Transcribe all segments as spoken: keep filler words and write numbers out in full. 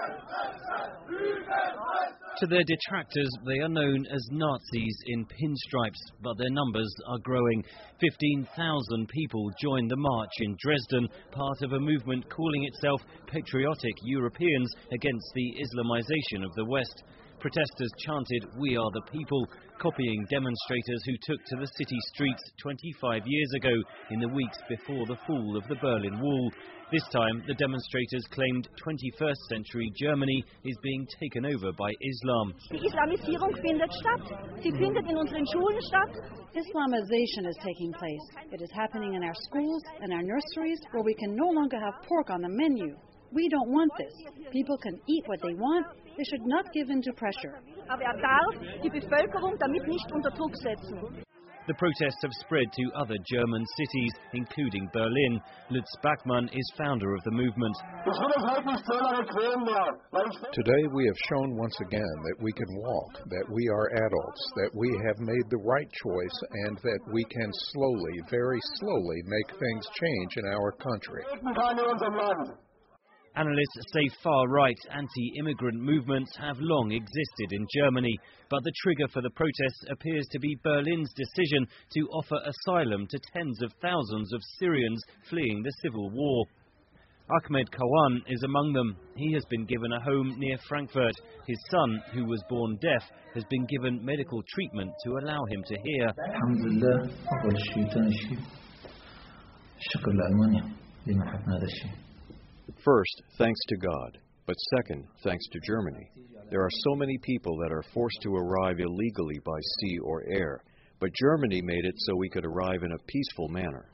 To their detractors, they are known as Nazis in pinstripes, but their numbers are growing. fifteen thousand people joined the march in Dresden, part of a movement calling itself Patriotic Europeans against the Islamization of the West. Protesters chanted, "We are the people," copying demonstrators who took to the city streets twenty-five years ago in the weeks before the fall of the Berlin Wall. This time, the demonstrators claimed twenty-first century Germany is being taken over by Islam. Die Islamisierung findet statt. Sie findet in unseren Schulen statt. Islamization is taking place. It is happening in our schools and our nurseries, where we can no longer have pork on the menu. We don't want this. People can eat what they want. They should not give in to pressure. Aber er darf die Bevölkerung damit nicht unter Druck setzen. The protests have spread to other German cities, including Berlin. Lutz Bachmann is founder of the movement. Today we have shown once again that we can walk, that we are adults, that we have made the right choice, and that we can slowly, very slowly, make things change in our country. Analysts say far-right anti-immigrant movements have long existed in Germany, but the trigger for the protests appears to be Berlin's decision to offer asylum to tens of thousands of Syrians fleeing the civil war. Ahmed Kawan is among them. He has been given a home near Frankfurt. His son, who was born deaf, has been given medical treatment to allow him to hear. First, thanks to God, but second, thanks to Germany. There are so many people that are forced to arrive illegally by sea or air, but Germany made it so we could arrive in a peaceful manner.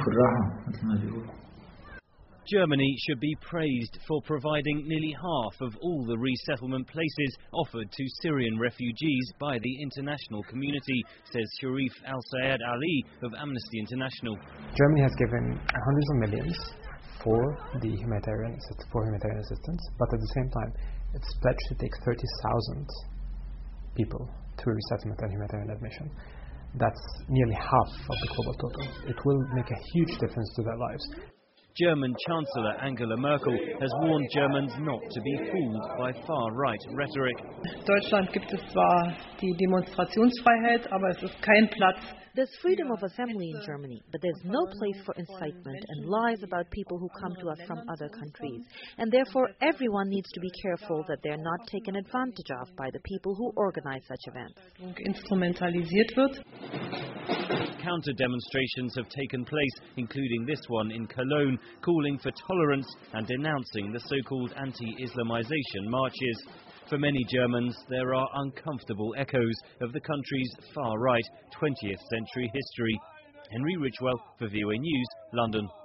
Germany should be praised for providing nearly half of all the resettlement places offered to Syrian refugees by the international community, says Sharif Al-Sayed Ali of Amnesty International. Germany has given hundreds of millions for the humanitarian for humanitarian assistance, but at the same time, it's pledged to take thirty thousand people through resettlement and humanitarian admission. That's nearly half of the global total. It will make a huge difference to their lives. German Chancellor Angela Merkel has warned Germans not to be fooled by far-right rhetoric. Deutschland gibt es zwar die Demonstrationsfreiheit, aber es ist kein Platz. There's freedom of assembly in Germany, but there's no place for incitement and lies about people who come to us from other countries. And therefore, everyone needs to be careful that they're not taken advantage of by the people who organize such events. Instrumentalisiert wird. Counter-demonstrations have taken place, including this one in Cologne, calling for tolerance and denouncing the so-called anti-Islamization marches. For many Germans, there are uncomfortable echoes of the country's far-right twentieth century history. Henry Ridgwell for V O A News, London.